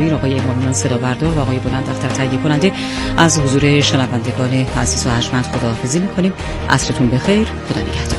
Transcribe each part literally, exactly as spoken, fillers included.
آقای امامیان صدا بردار و آقای بلند دفتر تهیه کننده، از حضور شنوندگان عزیز و ارجمند خداحافظی می‌کنیم. عصرتون بخیر. خدا نگهدار.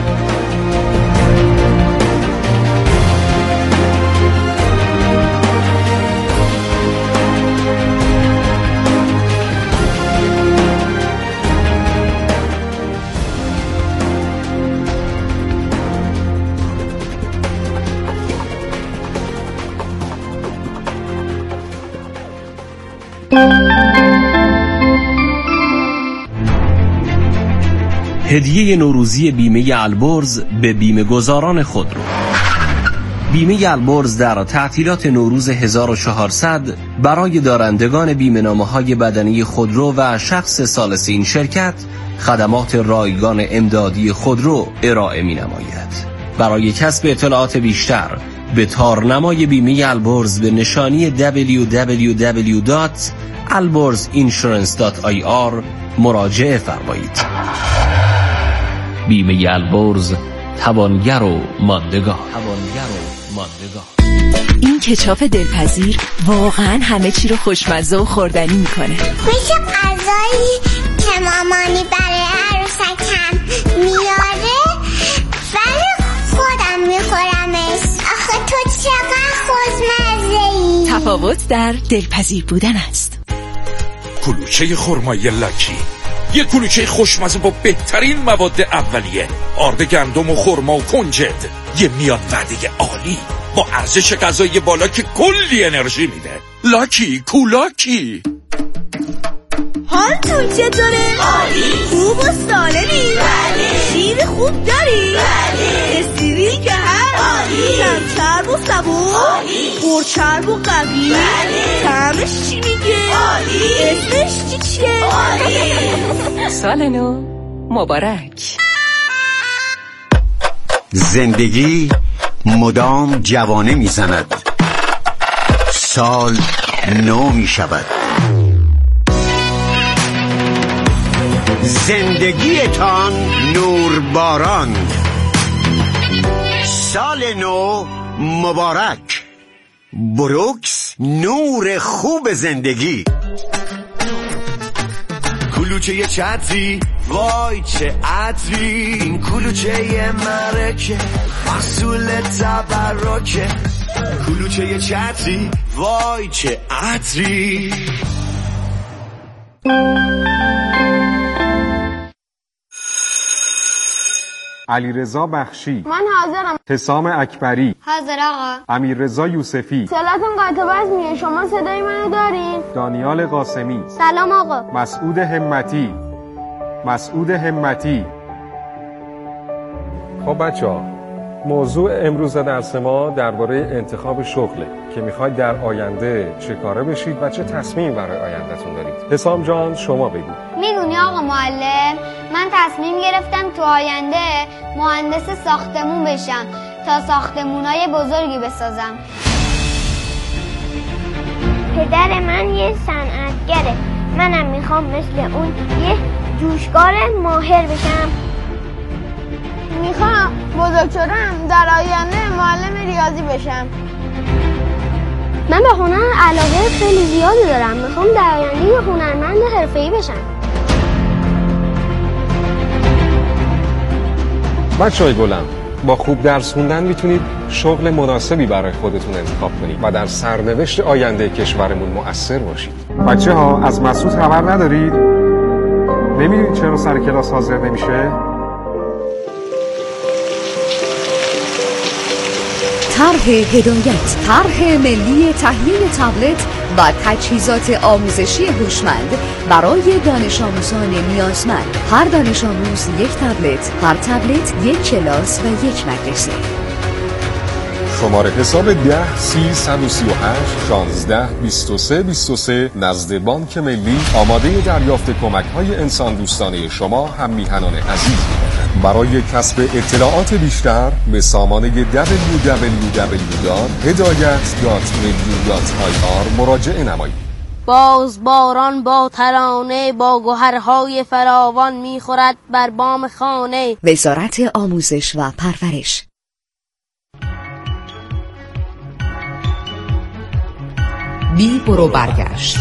هدیه نوروزی بیمه البرز به بیمه گذاران خودرو. بیمه البرز در تعطیلات نوروز هزار و چهارصد برای دارندگان بیمه نامه‌های بدنی خودرو و شخص ثالث این شرکت خدمات رایگان امدادی خودرو ارائه می‌نماید. برای کسب اطلاعات بیشتر به تارنمای بیمه البرز به نشانی دبلیو دبلیو دبلیو دات البرز اینشورنس دات آی آر مراجعه فرمایید. بیمه البرز، توانگر و ماندگار. توانگر و ماندگار. این کچاپ دلپذیر واقعا همه چی رو خوشمزه و خوردنی میکنه. میشه غذایی که مامانی برای عروسکم میاره ولی خودم میخورمش. آخه تو چقدر خوشمزه‌ای. تفاوت در دلپذیر بودن است. کلوچه خرمای لاکی، یه کلوچه خوشمزه با بهترین مواد اولیه، آرد گندم و خرما و کنجد، یه میاد وعده عالی با ارزش غذایی بالا که کلی انرژی میده. لاکی کولاکی. حالتون چطوره؟ عالی. خوب و سالمی؟ بله. شیر خوب داری؟ بله. استریل که هست؟ عالی. کم چرب و صبور؟ عالی. پرچرب و قوی؟ بله. طعمش چی میگه؟ عالی. اسمش چی چیه؟ عالی. سال نو مبارک. زندگی مدام جوانه میزند، سال نو میشود. زندگیتان نورباران، سال نو مبارک. بروکس، نور خوب زندگی. کلوچه چتری، وای چه عطری، این کلوچه مرکه محصول تبرکه. کلوچه چتری، وای چه عطری. علیرضا بخشی، من حاضرم. حسام اکبری، حاضر آقا. امیررضا یوسفی. صلاتون قطع بزمیه، شما صدای منو دارین؟ دانیال قاسمی. سلام آقا. مسعود همتی. مسعود همتی. خب بچه‌ها، موضوع امروز درس ما درباره انتخاب شغله که میخواید در آینده چه کاره بشید و چه تصمیم برای آیندهتون دارید. حسام جان شما بگید. میدونی آقا معلم، من تصمیم گرفتم تو آینده مهندس ساختمون بشم تا ساختمونای بزرگی بسازم. پدر من یه صنعتگره، منم میخوام مثل اون یه جوشکار ماهر بشم. میخوام بزرگ شدم در آینده معلم ریاضی بشم. من به هنر علاقه خیلی زیادی دارم، میخوام در آینده یه هنرمند حرفه‌ای بشم. بچه‌های گلم، با خوب درس خوندن میتونید شغل مناسبی برای خودتون انتخاب کنید و در سرنوشت آینده کشورمون مؤثر باشید. بچه‌ها، از مسعود خبر ندارید؟ نمیدونید چرا سر کلاس حاضر نمیشه؟ طرح هدایت، طرح ملی تهیه تبلت و تجهیزات آموزشی هوشمند برای دانش آموزان نیازمند. هر دانش آموز یک تبلت، هر تبلت یک کلاس و یک مدرسه. شماره حساب ده سی صد و سی و هشت شانزده بیست و سه بیست و سه نزد بانک ملی آماده دریافت کمک‌های انسان دوستانه شما هم میهنان عزیز میباشد. برای کسب اطلاعات بیشتر به سامانه دبلیو دبلیو دبلیو دات هدایت دات ملی دات آی آر مراجعه نمایید. باز باران با ترانه با گوهرهای فراوان میخورد بر بام خانه. وزارت آموزش و پرورش. بی برو برگشت.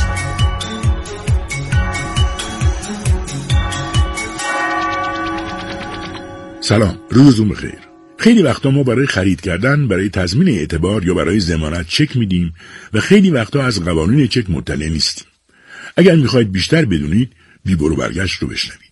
سلام، روزتون بخیر. خیلی وقتا ما برای خرید کردن، برای تضمین اعتبار یا برای ضمانت چک میدیم و خیلی وقتا از قوانین چک مطلع نیستیم. اگر میخواید بیشتر بدونید، بی برو برگشت رو بشنوید.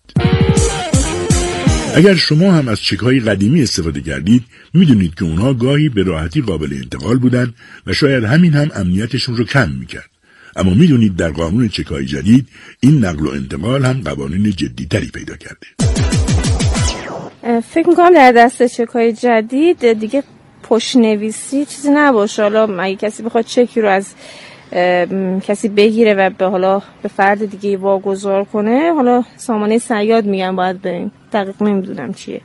اگر شما هم از چک‌های قدیمی استفاده کردید، میدونید که اونها گاهی به راحتی قابل انتقال بودن و شاید همین هم امنیتشون رو کم میکرد. اما میدونید در قانون چک‌های جدید این نقل و انتقال هم قوانین جدی‌تری پیدا کرده. فکر میکنم در دست چک‌های جدید دیگه پشت‌نویسی چیزی نباشه. حالا اگه کسی بخواد چکی رو از کسی بگیره و به حالا به فرد دیگه واگذار کنه، حالا سامانه صیاد میگن باید بریم. دقیق نمیدونم چیه.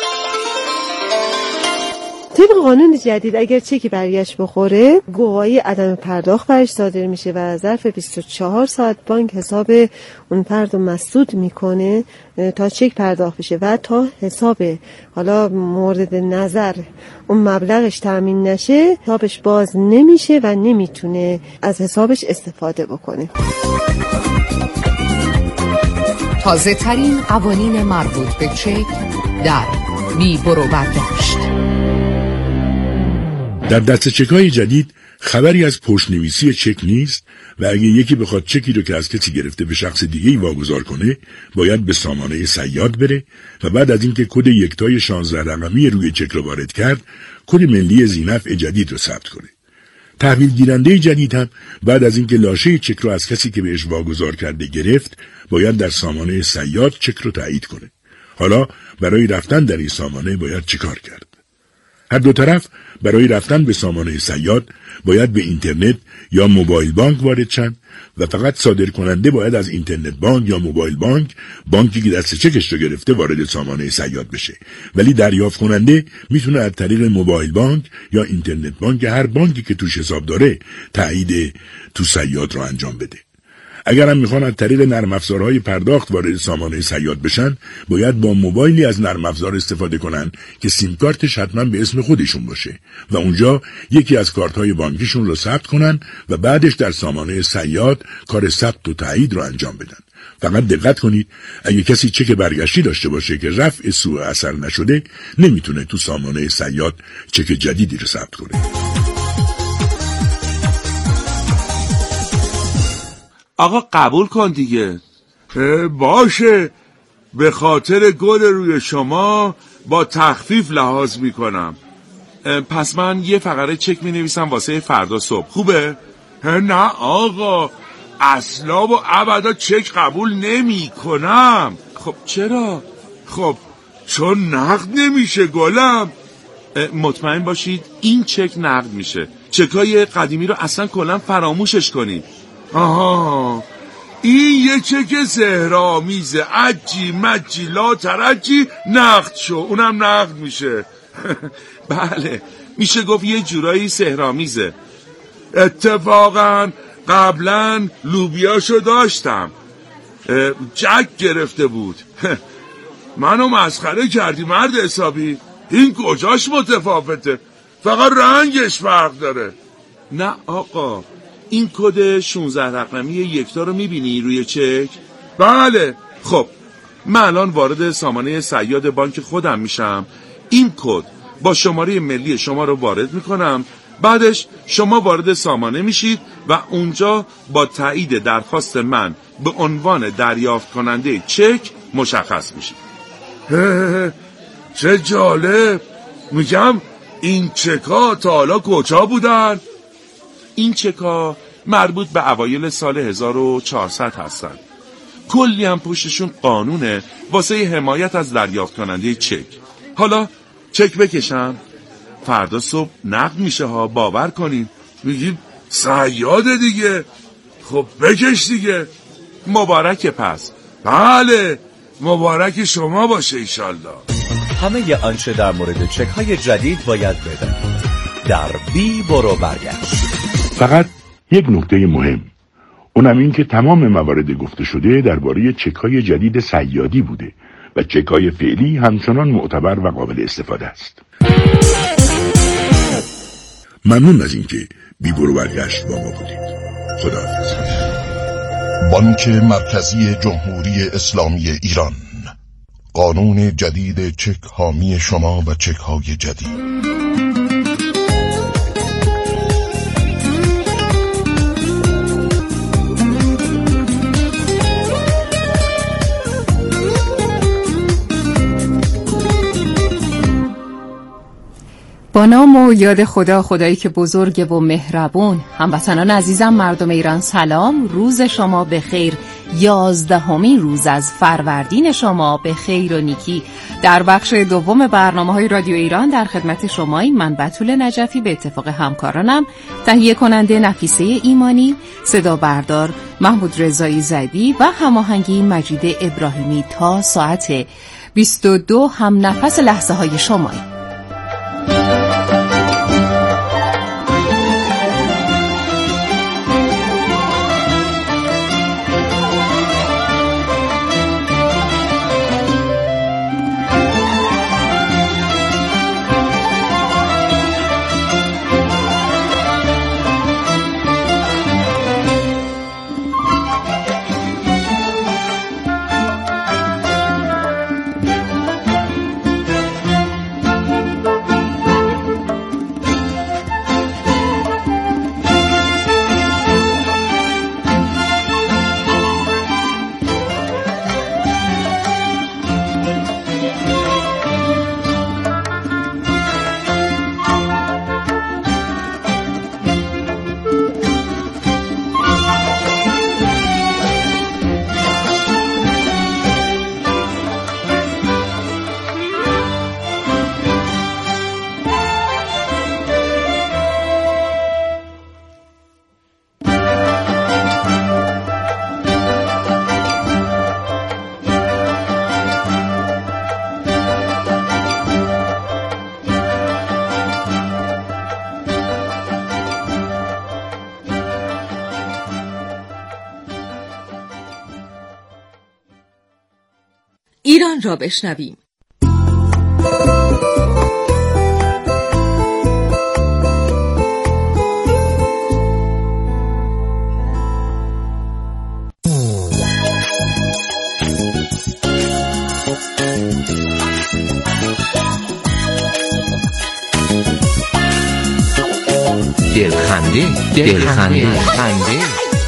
طبق قانون جدید اگر چکی برگشت بخوره، گواهی عدم پرداخت برش صادر میشه و ظرف بیست و چهار ساعت بانک حساب اون فرد رو مسدود میکنه تا چک پرداخت بشه و تا حساب حالا مورد نظر اون مبلغش تامین نشه، حسابش باز نمیشه و نمیتونه از حسابش استفاده بکنه. تازه ترین قوانین مربوط به چک در بی برو برگشت. در دست چک‌های جدید خبری از پشت‌نویسی چک نیست و اگه یکی بخواد چکی رو که از کسی گرفته به شخص دیگه‌ای واگذار کنه، باید به سامانه صیاد بره و بعد از اینکه کد یکتای شانزده رقمی روی چک رو وارد کرد، کد ملی ذینفع جدید رو ثبت کنه. تحویل گیرنده جدید هم بعد از اینکه لاشه چک رو از کسی که بهش واگذار کرده گرفت، باید در سامانه صیاد چک رو تایید کنه. حالا برای رفتن در این سامانه باید چیکار کرد؟ هر دو طرف برای رفتن به سامانه صیاد باید به اینترنت یا موبایل بانک وارد شن و فقط صادر کننده باید از اینترنت بانک یا موبایل بانک، بانکی که دست چکش رو گرفته، وارد سامانه صیاد بشه. ولی دریافت کننده میتونه از طریق موبایل بانک یا اینترنت بانک هر بانکی که توش حساب داره تایید تو صیاد رو انجام بده. اگر هم میخوان از طریق نرم افزارهای پرداخت وارد سامانه صیاد بشن، باید با موبایلی از نرم افزار استفاده کنن که سیم کارتش حتما به اسم خودشون باشه و اونجا یکی از کارت‌های بانکیشون رو ثبت کنن و بعدش در سامانه صیاد کار ثبت و تایید رو انجام بدن. فقط دقت کنید اگه کسی چک برگشتی داشته باشه که رفع سوء اثر نشده، نمیتونه تو سامانه صیاد چک جدیدی رو ثبت کنه. آقا قبول کن دیگه. باشه، به خاطر گل روی شما با تخفیف لحاظ میکنم. پس من یه فقره چک می نویسم واسه فردا صبح، خوبه؟ نه آقا، اصلا و ابدا چک قبول نمی کنم. خب چرا؟ خب چون نقد نمیشه گلم. مطمئن باشید این چک نقد میشه. چکای قدیمی رو اصلا کلا فراموشش کنید. آها، این یه چک سحرآمیزه، عجی مجی لا ترجی نقد شو، اونم نقد میشه. بله، میشه گفت یه جورایی سحرآمیزه. اتفاقا قبلا لوبیاشو داشتم، جک گرفته بود. منو مسخره کردی مرد حسابی. این کجاش متفاوته؟ فقط رنگش فرق داره. نه آقا، این کد شانزده رقمی یکتا رو میبینی روی چک؟ بله. خب من الان وارد سامانه صیاد بانک خودم میشم، این کد با شماره ملی شما رو وارد میکنم، بعدش شما وارد سامانه میشید و اونجا با تایید درخواست من به عنوان دریافت کننده چک مشخص میشید. چه جالب. میگم این چکا تا حالا کجا بودن؟ این چکا مربوط به اوایل سال هزار و چهارصد هستن. کلی هم پشتشون قانونه واسه حمایت از دریافت کننده چک. حالا چک بکشم، فردا صبح نقد میشه ها، باور کنین. میگیم صیاده دیگه. خب بکش دیگه. مبارک پس. بله، مبارک شما باشه ایشالله. همه ی آنچه در مورد چک های جدید باید بدانید در بی برو برگشت. فقط یک نکته مهم، اونم این که تمام موارد گفته شده درباره چک‌های جدید صیادی بوده و چک‌های فعلی همچنان معتبر و قابل استفاده است. ممنون از اینکه بی برو برگشت با ما بودید. خداحافظ. بانک مرکزی جمهوری اسلامی ایران، قانون جدید چک حامی شما و چک های جدید. با نام و یاد خدا، خدایی که بزرگ و مهربون. هموطنان عزیزم، مردم ایران سلام، روز شما به خیر. یازدهمین روز از فروردین شما به خیر و نیکی. در بخش دوم برنامه‌های رادیو ایران در خدمت شماییم. من بتول نجفی به اتفاق همکارانم، تهیه کننده نفیسه ایمانی، صدا بردار محمود رضایی زدی و هماهنگی مجید ابراهیمی تا ساعت بیست و دو هم نفس لحظه های شماییم. ایران را بشنویم. دلخنده دلخنده خنده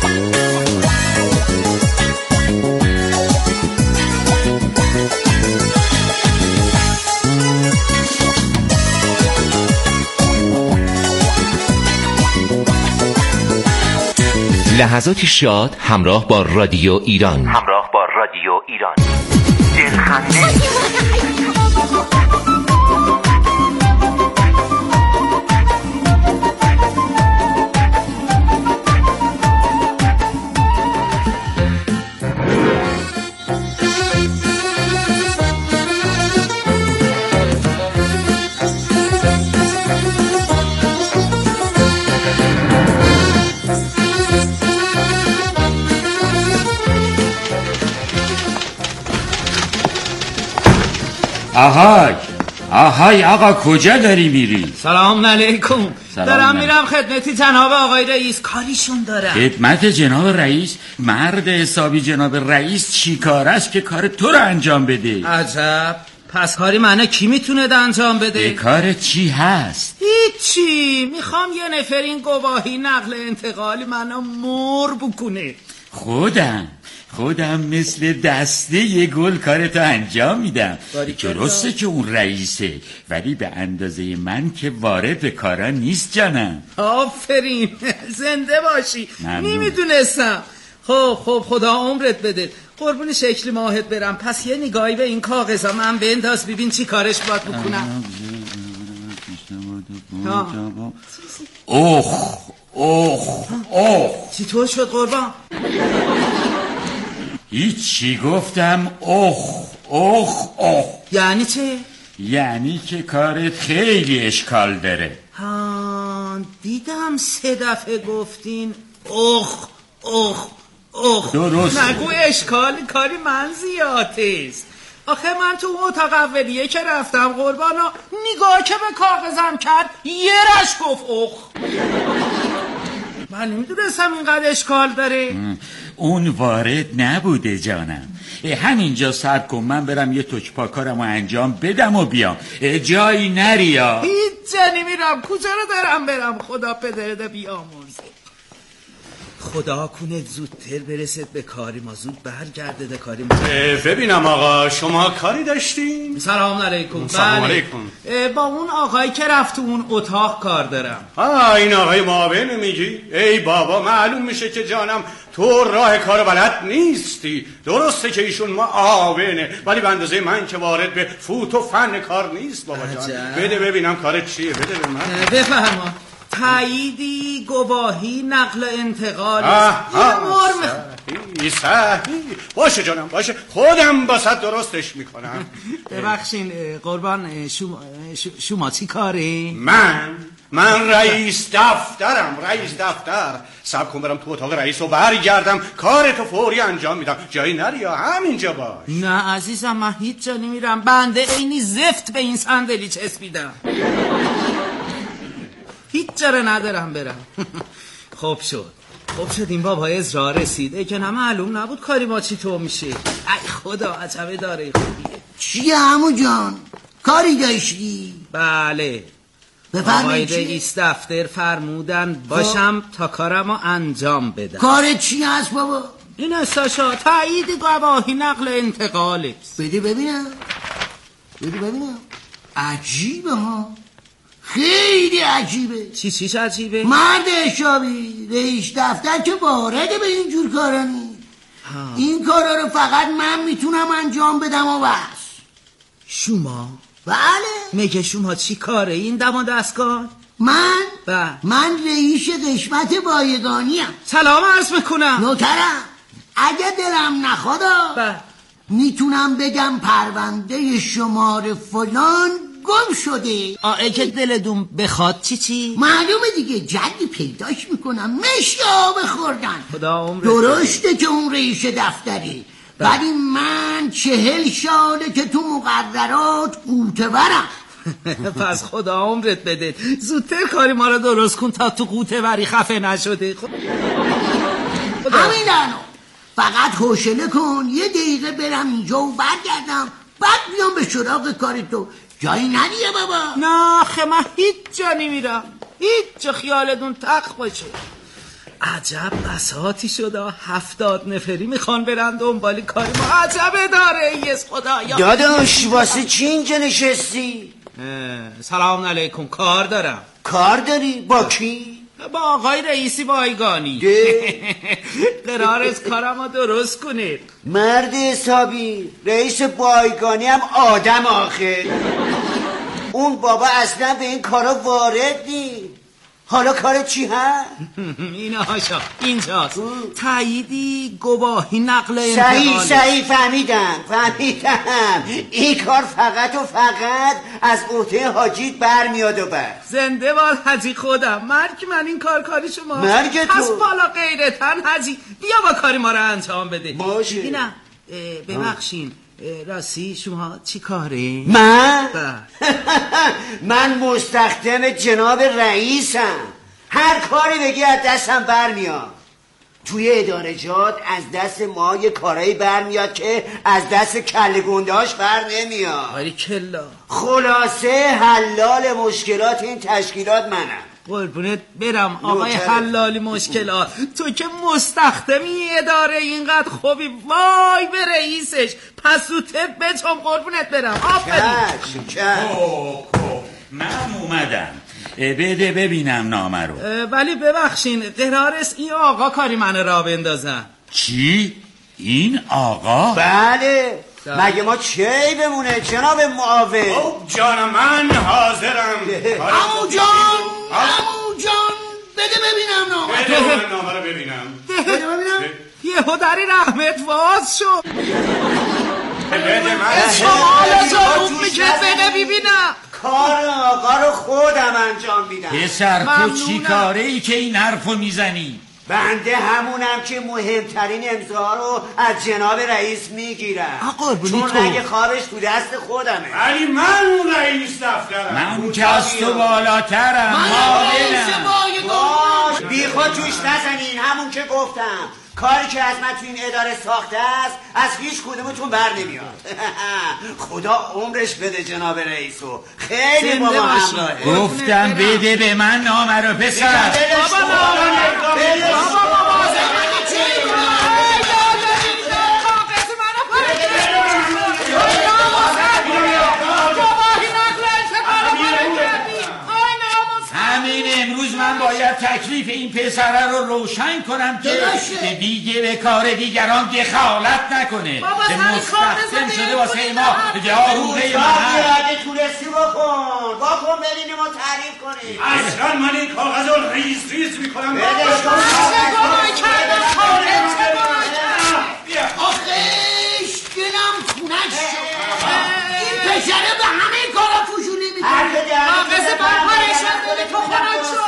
لحظاتی شاد همراه با رادیو ایران. همراه با رادیو ایران. دلخنده. آهای آهای آقا کجا داری میری؟ سلام علیکم. سلام دارم علیکم. میرم خدمتی جناب آقای رئیس، کاریشون دارم. خدمت جناب رئیس؟ مرد حسابی جناب رئیس چی کار است که کار تو رو انجام بده؟ عجب، پس کاری منه کی میتونه انجام بده؟ به کار چی هست؟ هیچی، میخوام یه نفرین گواهی نقل انتقالی منو مر بکنه. خودم خودم مثل دسته یه گل کارتو انجام میدم. درسته که اون رئیسه، ولی به اندازه من که وارد به کارا نیست جانم. آفرین، زنده باشی. ممنون. نمیدونستم. خب خب خدا عمرت بده، قربون شکل ماهت برم. پس یه نگاهی به این کاغذا من بنداز ببین چی کارش باید بکنم. اوخ اوخ اوخ چطور شد قربان؟ هیچی، گفتم اوخ اوخ اوخ. یعنی چه؟ یعنی که کارت خیلی اشکال داره. ها دیدم سه دفعه گفتین اوخ اوخ اوخ. درست. نگو اشکال کاری من زیادست. آخه من تو اتاق اولیه که رفتم قربانا، نگاه که به کاغذم کرد یه رش گفت اوخ. من نمیدونستم اینقدر اشکال داره. اون وارد نبوده جانم. همینجا صبر کن، من برم یه تکپا کارمو انجام بدم و بیام. جایی نریا. هیچ جا نمیرم. کجا رو دارم برم؟ خدا پدرده بیامرزه. خدا کنه زودتر برسید به کاری ما، زود برگرده به کاری ما. ببینم آقا شما کاری داشتین؟ سلام علیکم. سلام علیکم. با اون آقایی که رفت اون اتاق کار دارم. آه این آقای معاون میگی؟ ای بابا معلوم میشه که جانم تو راه کار بلد نیستی. درسته که ایشون معاونه ولی به اندازه من که وارد به فوت و فن کار نیست بابا جان. بده ببینم کارت چیه، بده به من. بفهمم. تاییدی، گواهی، نقل و انتقال. صحیح صحیح. باشه جانم باشه، خودم باست درستش میکنم. ببخشین قربان، شما, شما چی کاری؟ من من رئیس دفترم، رئیس دفتر. صبر کن برم تو اتاق رئیس و برگردم کارتو فوری انجام میدم. جایی نری یا همینجا باش. نه عزیزم من هیچ جا نمیرم. بنده اینی زفت به این صندلی چسبیدم. هیچ جره ندارم برم. خوب شد خوب شد این بابا ازرا رسید. ای که نه معلوم نبود کاری ما چی تو میشه. ای خدا عجبه داره خوبیه. چیه عمو جان؟ کاری داشتی؟ بله بفرمایید. آقای رئیس دفتر فرمودن باشم تا کارمو انجام بدم. کار چی هست بابا؟ این استاشا تایید گواهی نقل انتقاله. بده ببینم بده ببینم. عجیبه ها، خیلی عجیبه. چی چیش عجیبه؟ مرد حسابی رئیس دفتر که وارد به این جور کارا نیست. این کارا رو فقط من میتونم انجام بدم و بس. شما؟ بله. میگه شما چی کاره این دم و دستگاه؟ من؟ بله. من رئیس قسمت بایگانی ام. سلام عرض میکنم. نوکرم. اگه دلم نخوادا بله میتونم بگم پرونده شماره فلان گم شده. آه که دلتون بخواد چی چی؟ معلومه دیگه، جدی پیداش میکنم مثل آب خوردن. خدا عمرت. درسته که اون رئیس دفتری، ولی من چهل ساله که تو مقررات قوطه برم. پس خدا عمرت بده زودتر کاری ما رو درست کن تا تو قوطه بری خفه نشده. همین الان فقط حوصله کن یه دقیقه برم اینجا و برگردم، بعد بیام به سراغ کار تو. جایی نریه بابا. نه خه من هیچ جا نمیرم، هیچ جا خیالتون تق باشه. عجب بساطی شده، هفتاد نفری میخوان برن دنبالی کاری ما. عجبه داره یس خدایا. داداش واسه چی اینجا نشستی؟ سلام علیکم. کار دارم. کار داری؟ با کی؟ با آقای رئیسی بایگانی. قرار از کارمو درست کنید. مرد حسابی رئیس بایگانی هم آدم آخر. اون بابا اصلا به این کارا وارد نیست. حالا کار چی هست؟ این هاشا اینجاست. تاییدی گواهی نقل انتقال. صحیح صحیح فهمیدم فهمیدم. این کار فقط و فقط از عهده حاجیت برمیاد و بس. زنده باد حاجی خودم. مرگ من این کار کاری شما. مرگ تو. پس بالا غیرتن حاجی بیا با کاری ما رو انجام بده. باشه. ببینم ببخشین راستی شما چی کاره؟ من؟ من مستخدم جناب رئیسم. هر کاری بگی از دستم برمیاد. توی ادارجات از دست ما یه کارایی برمیاد که از دست کله گندهاش بر نمیاد. آری کلا. خلاصه حلال مشکلات این تشکیلات منم. قربونت برم آقای حلالی مشکلات. تو که مستخدمی اداره اینقدر خوبی، وای به رئیسش. پس زودتر بچم قربونت برم. آفرین. چش چش. من اومدم. بده ببینم نامه رو. ولی ببخشین قرارست این آقا کاری من را بندازن. چی؟ این آقا؟ بله. مگه ما چی بمونه جناب معاون؟ او جان من حاضرم. عمو جان عمو جان بده ببینم نامه. بده من نامه رو ببینم. بده ببینم. یهو داری رحمت واز شد. بده من. شمال جارون میکرد بده ببینم. کار آقا رو خودم انجام میدم. پسر تو چی کاره ای که این حرفو میزنی؟ بنده همونم که مهمترین امضا رو از جناب رئیس میگیرم. چون تو. اگه خوابش تو دست خودمه. ولی من اون رئیس دفترم. من که از تو بالاترم. من رئیس بایگانی. بی خود توش نزنین. همون که گفتم کاری که از من تو این اداره ساخته است از هیچ کدومتون بر نمیاد. خدا عمرش بده جناب رئیسو، خیلی با ما همراهه. گفتم بده به من نامه رو پسر. بابا نامه من باید تکلیف این پسره رو روشن کنم که دیگه به کار دیگران دخالت نکنه. به مستخدم شده واسه ما جاروغه محل. اگه تونستی بکن بکن برین ما تعریف کنیم. اصلا من این کاغذ رو ریز ریز میکنم. آخیش دلم خونش شد. این پسره به همه کارا فجولی میکنه. کاغذ من پریشان کنه تو خونش شد.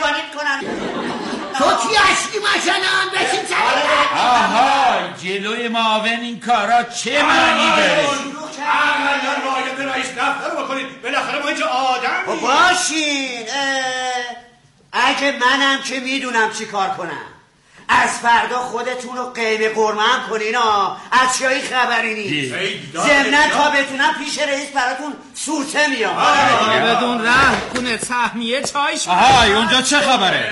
تو کی هستی مثلا بشین سر. آها جلوی معاون این کارا چه معنی داره؟ اقلا رایت رئیس دفتر رو بکنید، بالاخره ما اینجا آدم باشین. اگه منم که میدونم چی کار کنم، از فردا خودتون رو قیم قرمه هم کنین ها. از چیایی خبری نیست. ضمناً تا بتونم پیش رئیس براتون سوته میام. بدون رحم کنه سهمیه چای شد. آهای اونجا چه خبره؟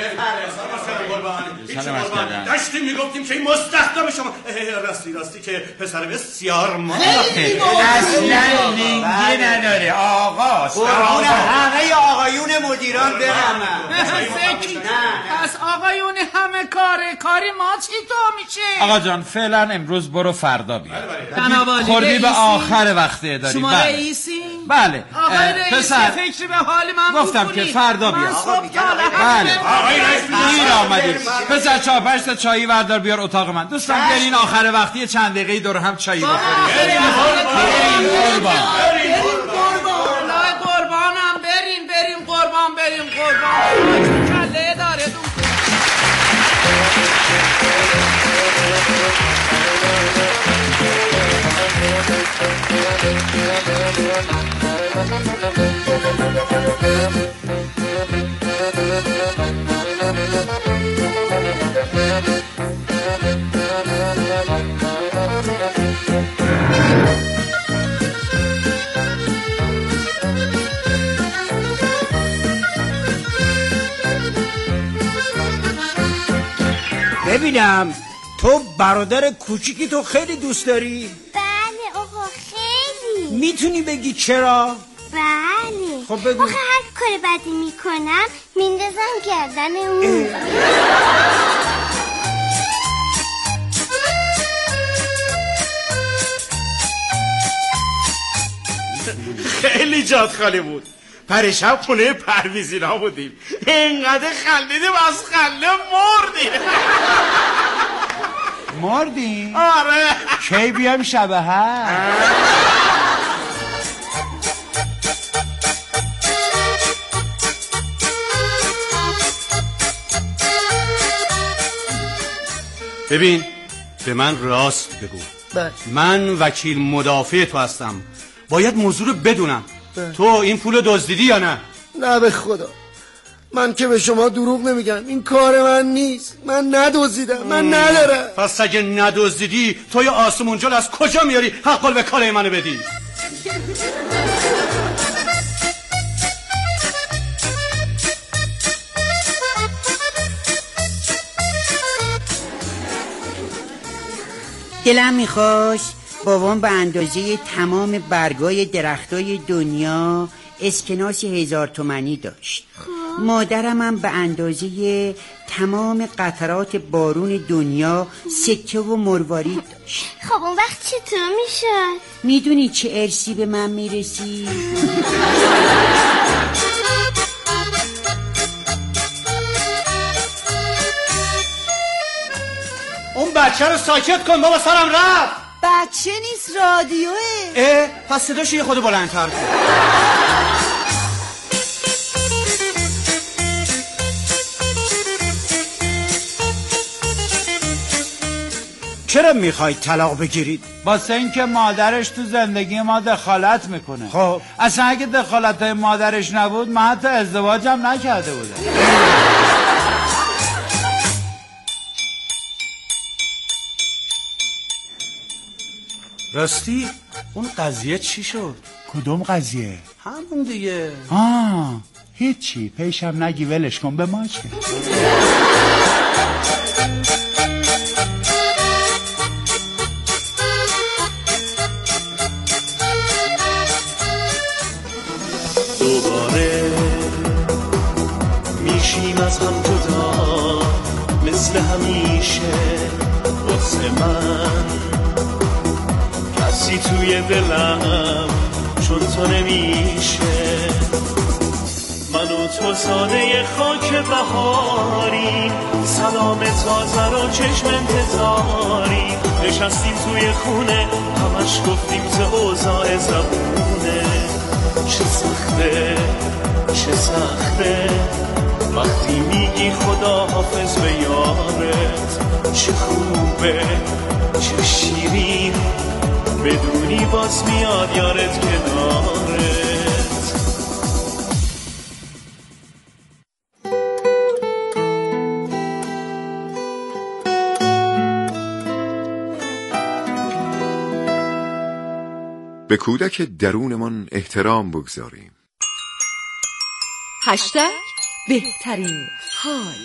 داشتیم میگفتیم که این مستخدم شما. راستی راستی که پسر بسیار ما اصلا لنگی نداره آقاست. قربون همه آقایون مدیران برم. پس آقایون همه کاره کاری ما چی تو میشه؟ آقا جان فعلا امروز برو فردا بیا. بنابراین خوردی به آخر وقت اداری. شما بله. رئیسی؟ بله. آقای رئیس فکری به حال من گفتم که فردا بیا. بله. آقای رئیس دیر آمدید. پسر چهار پنج تا چایی بردار بیار اتاق من. دوستان برین آخر وقتی چند دقیقه دور هم چایی بخوریم. بریم قربان. بریم قربانم بریم بریم قربان بریم قربان. کله داره دون. ببینم تو برادر کوچیکی تو خیلی دوست داری؟ بله آقا خیلی. میتونی بگی چرا؟ بله. خب بگو. آخه هر کار بدی میکنم میندازم گردن اون. خیلی جاد خالی بود. پریشب خونه پرویزینا بودیم، اینقدر خندیدیم از خنده مردیم. مردیم؟ آره. کی بیام شبه ها؟ ببین به من راست بگو. بله. من وکیل مدافع تو هستم، باید موضوع رو بدونم. بله. تو این پول دزدیدی یا نه؟ نه به خدا من که به شما دروغ نمیگم، این کار من نیست، من ندزدیدم، من ندارم. پس اگه ندزدیدی توی آسمون جل از کجا میاری حق به کار منو بدی؟ دلم میخواست بابام به اندازه تمام برگای درختای دنیا اسکناس هزار تومنی داشت. مادرم هم به اندازه تمام قطرات بارون دنیا سکه و مروارید داشت. خب اون وقت چطور میشد؟ میدونی چه ارسی به من میرسی؟ اون بچه رو ساکت کن بابا، سرم رفت. بچه نیست رادیوه. اه پس صداشو یه خود بلندتر کن. چرا میخواید طلاق بگیرید؟ واسه اینکه مادرش تو زندگی ما دخالت میکنه. خب اصلا اگه دخالت های مادرش نبود من حتی ازدواجم نکرده بودم. راستی اون قضیه چی شد؟ کدوم قضیه؟ همون دیگه. آه هیچی، پیشم نگی، ولش کن، به ما چه؟ دوباره میشیم از هم جدا مثل همیشه، واسه من کسی توی دلم چون تو نمیشه. من و تو ساده خاک بهاری، سلام تازه رو چشم انتظاری، نشستیم توی خونه همش گفتیم ز اوضاع زبونه. چه سخته چه سخته وقتی میگی خدا حافظ به یارت، چه خوبه چه شیرین بدونی باز میاد یارت کنارت. به کودک درونمان احترام بگذاریم. هشتگ بهترین حال.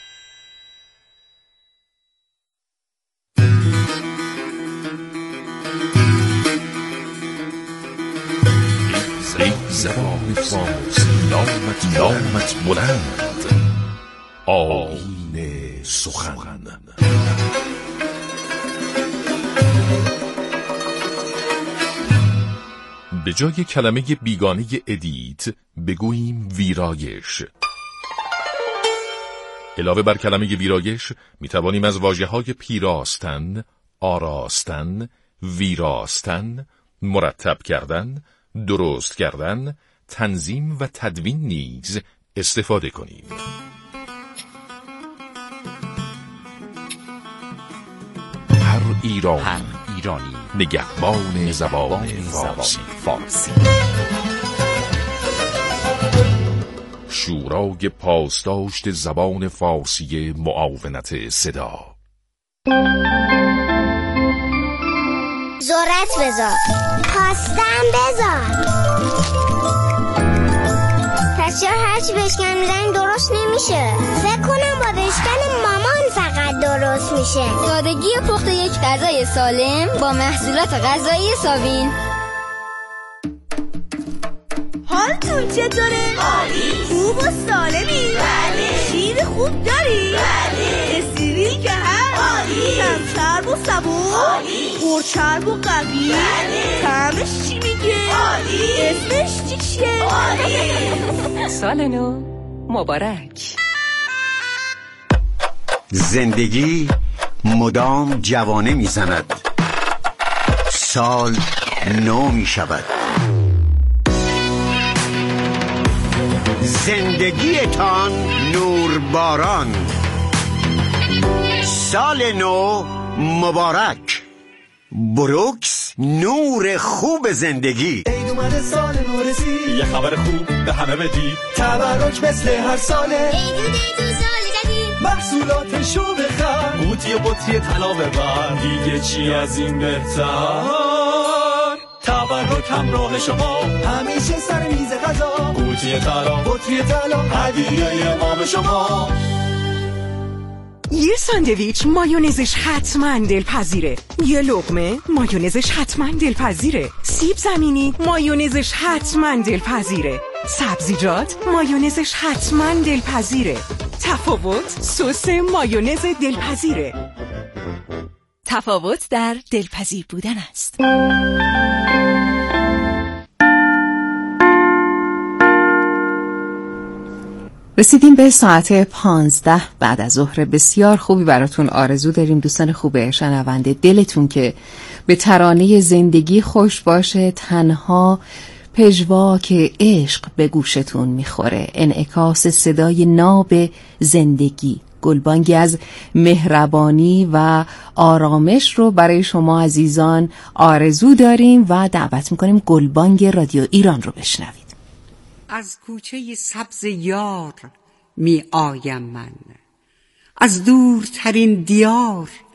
زبان فارسی نامت نامت بلند، آیین سخن. به جای کلمه بیگانه ادیت بگوییم ویرایش. علاوه بر کلمه ویرایش می توانیم از واژه‌های پیراستن، آراستن، ویراستن، مرتب کردن، درست کردن، تنظیم و تدوین نیز استفاده کنیم. هر ایران هر ایرانی نگهبان زبان فارسی. فارسی شورای پاسداشت زبان فارسی معاونت صدا. ذرت بذار، پاستن بذار. پس چرا هرچی بشکن میزنی درست نمیشه؟ فکر کنم با بشکن مامان فقط درست میشه. سادگی پخت یک غذای سالم با محصولات غذایی سابین. حالتون چطوره؟ عالی. خوب و سالمی؟ بله. شیر خوب داری؟ بله. استریل که هست؟ عالی. کم چرب و صبور؟ عالی. پرچرب و قوی؟ بله. طعمش چی میگه؟ عالی. اسمش چی چیه؟ عالی. سال نو مبارک. زندگی مدام جوانه میزند، سال نو میشود. زندگیتان نورباران، سال نو مبارک. بروکس، نور خوب زندگی. عید اومده، سال نو رسید، یه خبر خوب به همه بدید. تبرک مثل هر ساله، عید تو سال جدید، محصولاتشو بخر، قوطی قوطی طلا ببر، دیگه چی از این بهتر. تبرک همراه شما، همیشه سر میز غذا، قوطی طلا قوطی طلا هدیه ما به شما. یه ساندویچ مایونزش حتما دلپذیره، یه لقمه مایونزش حتما دلپذیره، سیب زمینی مایونزش حتما دلپذیره، سبزیجات مایونزش حتما دلپذیره. تفاوت سس مایونز دلپذیره. تفاوت در دلپذیر بودن است. رسیدیم به ساعت پانزده بعد از ظهر. بسیار خوبی براتون آرزو داریم دوستان خوب شنونده. دلتون که به ترانه زندگی خوش باشه، تنها پژواک عشق به گوشتون میخوره، انعکاس صدای ناب زندگی، گلبانگی از مهربانی و آرامش رو برای شما عزیزان آرزو داریم و دعوت میکنیم گلبانگ رادیو ایران رو بشنوید. از کوچه سبز یار می آیم من، از دورترین دیار